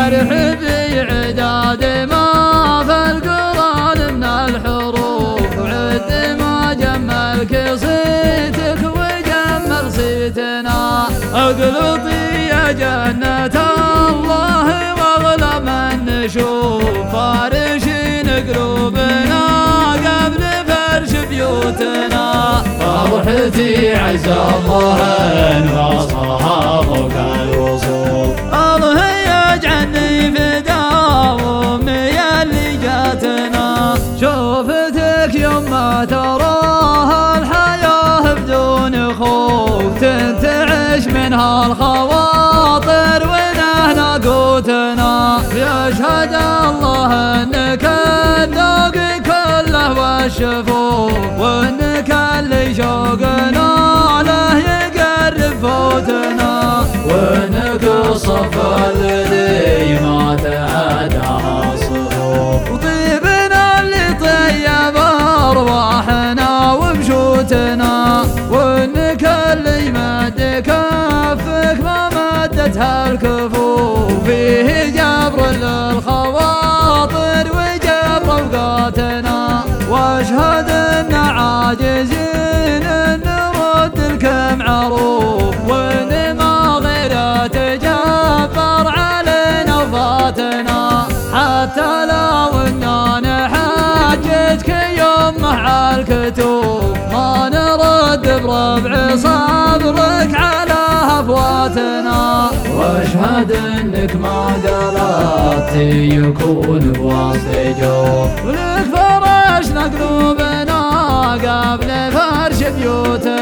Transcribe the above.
فرح بعداد ما في القرآن من الحروف، وعد ما جمل قصيتك وجمل صيتنا. اقلطي يا جنة الله واغلى من نشوف، فارشين قلوبنا قبل فرش بيوتنا. فرحتي عز الله ان وصفها فوق الوصوف، الله يجعلني في داومي اللي جاتنا. شوفتك يوم ما تراها الحياة بدون خوف، تنتعش منها الخواطر ونهنا قوتنا. يشهد الله انك الذوق كله والشفوف، وانك اللي شوقنا له يقرب فوتنا. وانك الصف الذي ما تعداها صفوف، وطيبنا اللي طيب ارواحنا وبشوتنا. وانك اللي مد كفك ما مدتها الكفوف، فيه جبر للخواطر وجبر اوقاتنا. واشهد ان عاجزين نرد الكم عروف، وان ما غير تجبر علينا وفاتنا. حتى لو اننا نحججك يوم مع الكتوب، ما نرد بربع صبرك على هفواتنا. واشهد انك ما قلت يكون بوسط جوف، ولك فرشنا قلوبنا قبل فرش بيوتنا.